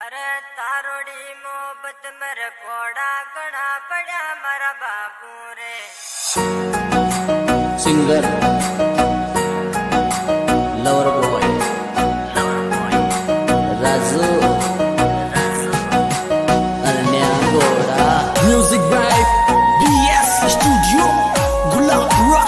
अरे तारोड़ी मोहब्बत मेरे फोड़ा गणा पड़ा मारा बाबू रे। Singer lover boy Raju Aranya Goda music by BS studio Gulabpura.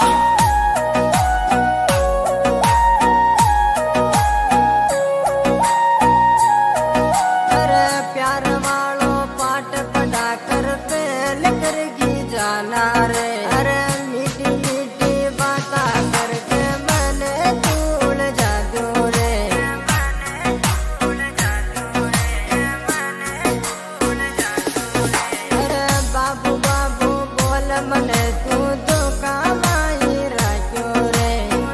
अरे प्यार वालो पाट पढ़ा कर फेल करगी जाना रे। अरे मीठी मीठी बाता करके मैंने तूल जा दो रे। अरे बाबू बाबू बोल मने तू तो कामाई राख्यो रे।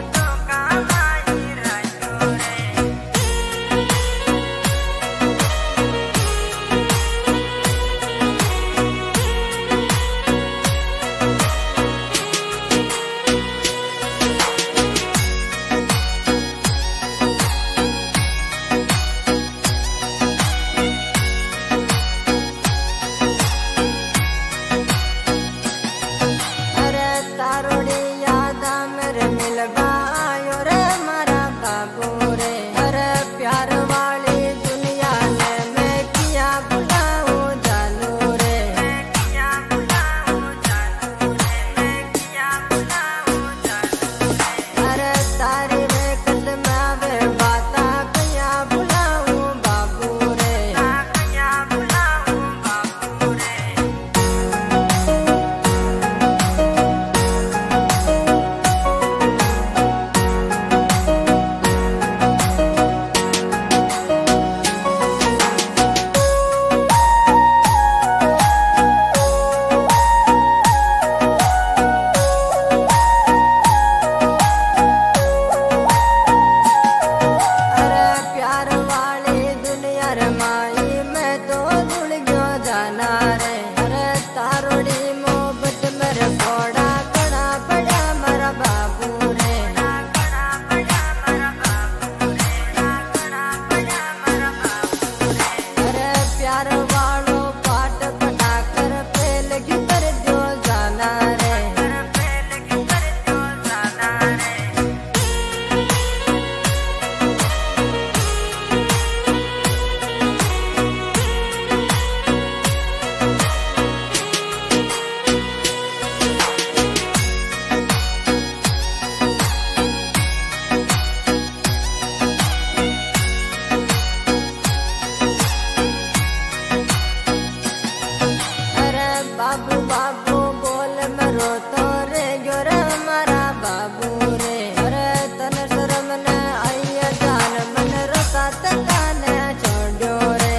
अरे तारोड़ी यादा मेरे मिलबा आयो रे मारा बाबू रे। अरे प्यार वाली दुनिया ने मैं किया बुलाऊं जानू रे। अरे तारी रे कदम आवे बाता कया बुलाऊं बाबू रे। अरे प्यार वाली दुनिया रे माई मैं तो जुड़ गयो जाना रे। अरे तारोड़ी मोहब्बत मेरे फोड़ा गणा पड़ा मारा बाबू रे। अरे प्यार वालो पाट पटा कर फेल की कर दो जाना रे। अरे बाबू बाबू बोल मरो तो रे गयो रे मारा बाबू रे। अरे तन शर्म ने आइया जान मन रोता तकाने छोड़ो रे।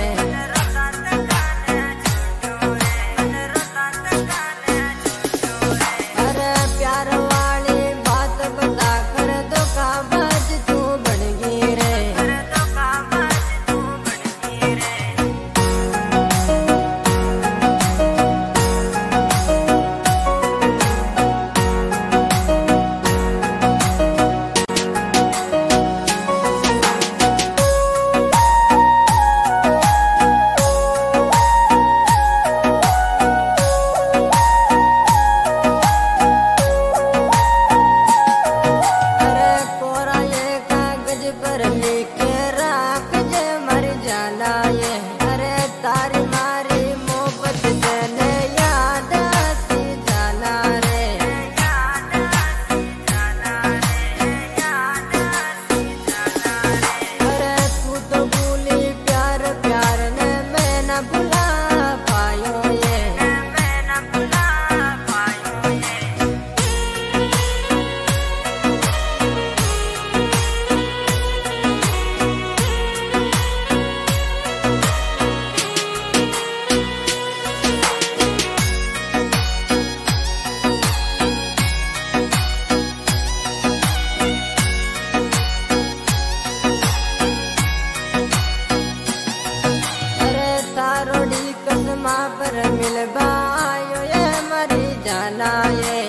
अरे प्यार वाली बात बता कर धोखाबाज तू बन गई रे। अरे कोरा ये कागज पर लिखे राख जे मर जाना ये। अरे तारी मारी मोहब्बत देने याद आती जाना रे। अरे तू तो भूली प्यार प्यार ने मैं न भुला पायो ये। अरे तारोड़ी कसमा पर मिलबा आयो ये मरी जाना ये।